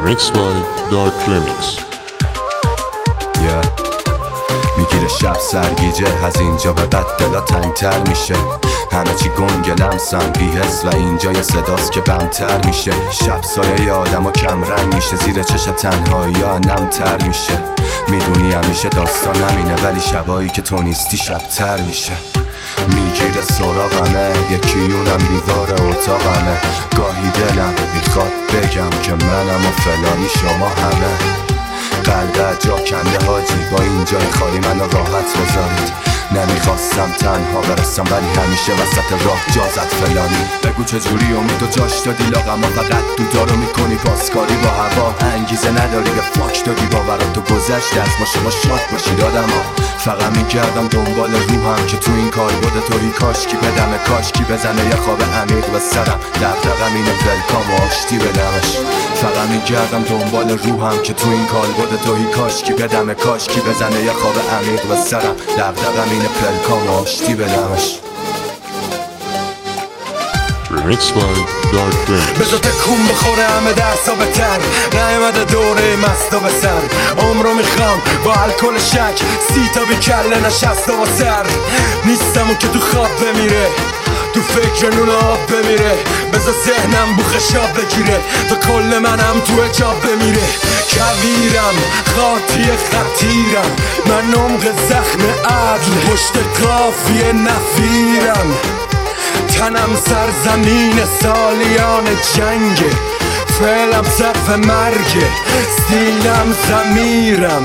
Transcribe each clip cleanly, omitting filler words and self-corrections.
Mixed by Dark Remix. میگیره شب سرگیجه، از اینجا به بعد دلا تنگتر میشه، همه چی گنگ لمسم بی‌حس و اینجا یه صداست که بمتر میشه. شب سایه آدم و کم رنگ میشه، زیر چش تنهایی ها نمتر میشه. میدونی همیشه داستان همینه، ولی شبایی که تو نیستی شبتر میشه. میگیره سراغمه، یکیونم دیوار اتاقمه، گاهی دلم میخواد بگم که منم و فلانی شما همه. قلب جا کنده حاجی، با این جای خالی منو راحت بذارید. نمیخواستم تنها برسم ولی همیشه وسط راه جازت فلانی. بگو چجوری امیدو جاش دادی لاغم و فقط دودارو میکنی پاسکاری با هوا. انگیزه نداری به فاک دادی باوراتو گذشته از ما شما شاد باشید آدما. فقط میگردم دنبال روحم که تو این کار بوده توی کاشکی بدمه، کاشکی بزنه یه خواب عمیق به سرم. دقدقم اینه ولکام و آشتی بدمش. فقط میگردم دنبال روحم که تو این کار بوده توی کاشکی بدمه، کاشکی بزنه یه خواب عمیق به سرم. دقدقم اینه پلکام و آشتی بدمش. Remixed by Dark Remix. بذار تکون بخوره همه درسا بتر، نیومده دوره مستا به سر. عمرو میخوام با الکل شک، 30 تا بی کله نشسته با سر. نیستم اون که تو خواب بمیره، تو فکر نون آب بمیره. بذار ذهنم بوخشاب بگیره، تا کل منم تو اجاب بمیره. کویرم خاطی خطیرم، من عمق زخم عدل، پشت قافیه نفیرم. تنم سرزمین سالیان جنگه، فعلم صف مرگه، سینم زمیرم.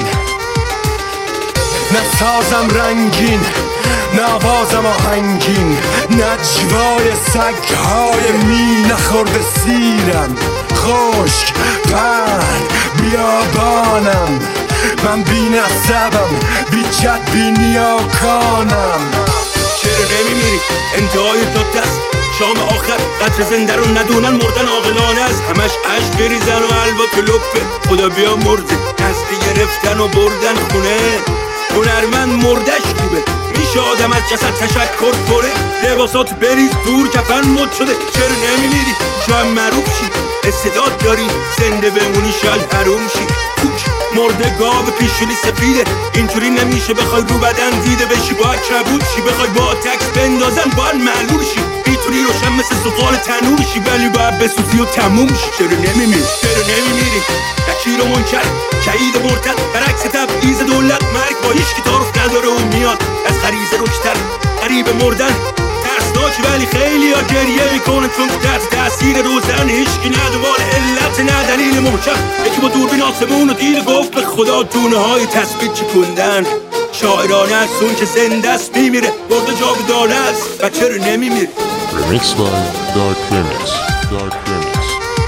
نه سازم رنگین، نه آوازم آهنگین، نجوای سگهای می نخورده سیرم. خشک پهن بیابانم، من بی نسبم، بی جد بی نیاکانم. چرا نمیمیری؟ انتهای تو دست شام آخر قطر زنده رو ندونن، مردن عاقلانه است. همش عشق بریزن و حلوا تو لپه، خدا بیا مرده نسلی گرفتن و بردن خونه. هنرمند مردش خوبه، میشه آدم از جسد تشکر کنه. لباسات بریز دور کفن مد شده. چرا نمیمیری؟ شاید معروف شی، استعداد داری زنده بمونی، شاید حروم شی. کوک مرده گاو پیشونی سفیده، اینطوری نمیشه بخوای رو بدن دیده بشی. باید کبود شی، بخوای با تکس بندازن باید معلول شی. میتونی روشن مثل سفال تنور شی، ولی باید بسوزی و تموم شی. چرا نمیمیری؟ چرا نمیمیری؟ نکیر و منکر شهید مرتد، برعکس تبعیض دولت مرگ با هیچ کی تعارف نداره و میاد از غریزه رشتر. قریب مردن ترسناک ولی خیلی ها گریه میکنه، چون تحت تاثیر روزن هیچکی ندوال علت نه دلیل محکم. یکی با دوربین آسمون و دید گفت به خدا دونه های تثبیت چکوندن. شاعرانه از اون که زنده است میمیره، برده جاودانه است و چرا نمیمیره؟ Remixed by Dark Remix. Dark Remix.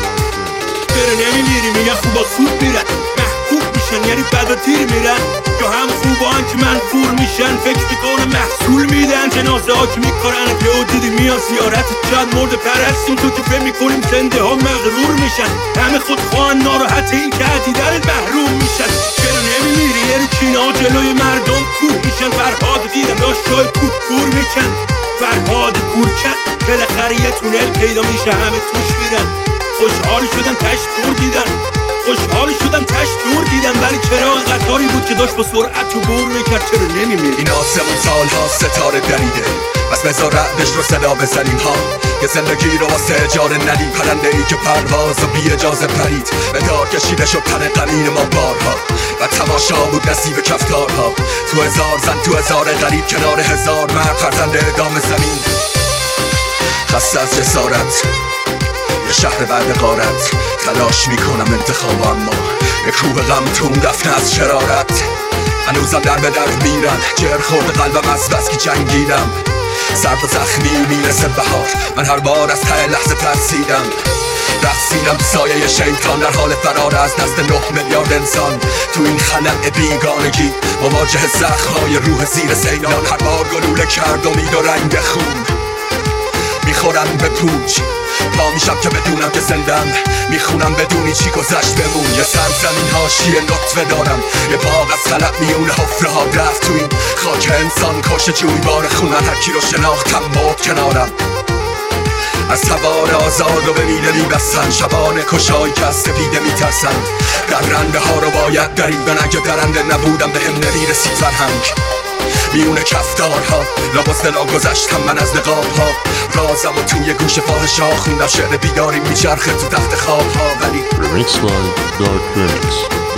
چرا نمیمیری؟ میگن خوبا خوب میرن، محبوب میشن یعنی بد و تیر میرن، یا هم خوبان که منفور میشن فکر میکنه محصول میدن. جنازه ها که میکنن که دیدی میان زیارت چند مرد پرستون، تو که فهم میکنیم زنده ها مغرور میشن. همه خود خواهن ناراحت این که عدیدن محروم میشن. چرا نمیمیری؟ یه رو کینا جلوی مردم کور میشن. فرهاد دیدم داشت جای کود کور میکن، فرهاد کورکن. بالاخره یه تونل پیدا میشه همه توش میرن. خوشحال شدن تشت دور دیدن، خوشحال شدن تشت دور دیدن، ولی چرا قطاری بود که داشت با سرعت تو بور میکرد. چرا نمیمیری؟ این آسمون سالها ستاره دریده، بس بذار رعدش رو صدا بزنیم ها. یه زندگی رو واسه اجاره ندیم، پرنده ای که پرواز و بی اجازه پرید. به دار کشیده شد تن قنین ما بارها و تماشا بود نصیب کفتارها. تو هزار زن تو هزار غریب، کنار هزار مرد فرزند ادام زمین. خسته از جسارت یه شهر بعد غارت، تلاش میکنم انتخاب اما یه کوه غم تون دفنه از شرارت. هنوزم در به در میرن، جر خورد قلبم از بس که جنگیدم. سرد و زخمی میرسه بهار، من هر بار از ته لحظه ترسیدم. رقصیدم سایه شیطان در حال فرار از دست 9 میلیارد انسان. تو این خلأ بیگانگی مواجه زخم‌های روح زیر سیلان. هر بار گلوله کرد امید و رنگ خون، میخورم به پوچ پا میشم که بدونم که زندم. میخونم بدونی چی گذشت بمون. یه سرزمین حاشیه نطفه دارم، یه باغ از خلق میونه حفره ها رفت. تو این خاک انسان کش جویبار خونن، هر کی رو شناختم مرد کنارم. از توان آزاد و به میله میبستن، شبان کشایی که از سپیده میترسن. درنده ها رو باید دریدن، اگه درنده نبودم به هم نمیرسید فرهنگ. میونه کفتارها لباس دلا گذشتم من از نقابها، رازم و توی گوش فاحشا خوندم، شعر بیداری میچرخه تو تخت خوابها. ولی Remix by Dark Phoenix.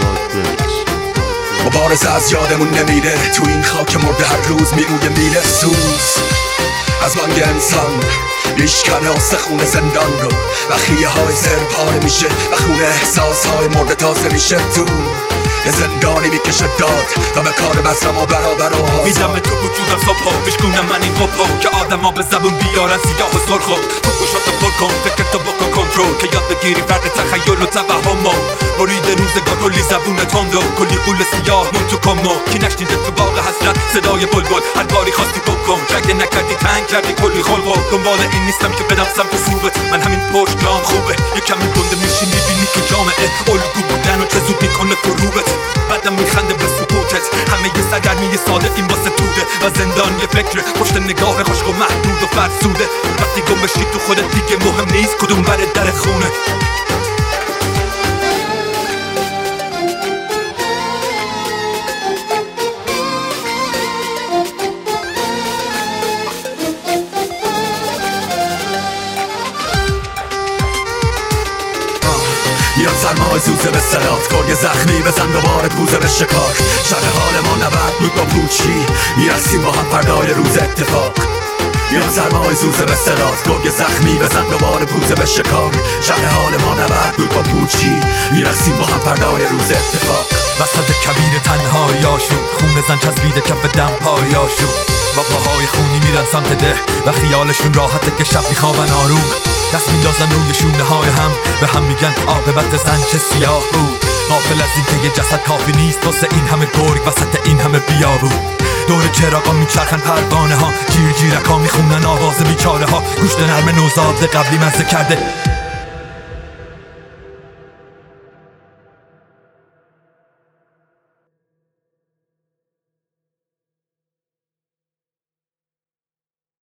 مبارزه از یادمون نمیره، تو این خاک مرده هر روز میروی میله سوز از بانگ انسان میشکنه استخون زندان رو، و خیه های سر پاره میشه و خون احساس های مرده تازه میشه. تو یه زندانی میکشه داد تا به کار بسرم و برابر و آزاد. میدم به تو وجودم صبح بشکونم من این قبها که آدم ها به زبون بیارن سیاه و سرخو. تو گوشاتو پر کن فکر تو بکن کنترل، که یاد بگیری فرق تخیل و توهم و برید روزگار کلی زبون تند و کلی قول سیاه مون تو کمو. کی نشنیده تو باغ حسرت صدای بلبل هر کاری خواستی بکن، که اگه نکردی تنگ کردی کلی خلق و دنبال این نیستم که بدم سمت سوقت. من همین پشت جام خوبه یکم گنده میشی میبینی که جامعه الگو بودن و چه زود میکنه فروغت. بعدم میخنده به سکوتت، همه یه سرگرمی ساده این واسه توده و زندان یه فکره پشت نگاه خشک و محدود و فرسوده. وقتی گم بشی تو خودت دیگه مهم نیست کدوم بر در خونه. میاد سرمای زوزه به سلات، گرگ زخمی بزن دوباره پوزه به شکار. شب حال ما نبرد بود با پوچی، میرسیم با هم فردای روز اتفاق. میاد سرمای زوزه به سلات، گرگ زخمی بزن دوباره پوزه به شکار. شب حال ما نبرد بود با پوچی، میرسیم با هم فردای روز اتفاق. وسط کبیر تنهاییاشون خون زن چسبیده کف دم پایاشون، با پاهای خونی میرن سمت ده و خیالشون راحته که شب میخوابن آروم. دست میندازن روی شونه های هم به هم میگن عاقبت زن چه سیاه بود. غافل از این که یه جسد کافی نیست واسه این همه گرگ وسط این همه بیابون. دور چراغا میچرخن پروانه ها، جیر جیرک ها میخونن آواز بیچاره ها. گوشت نرم نوزاد قبلی مزه کرده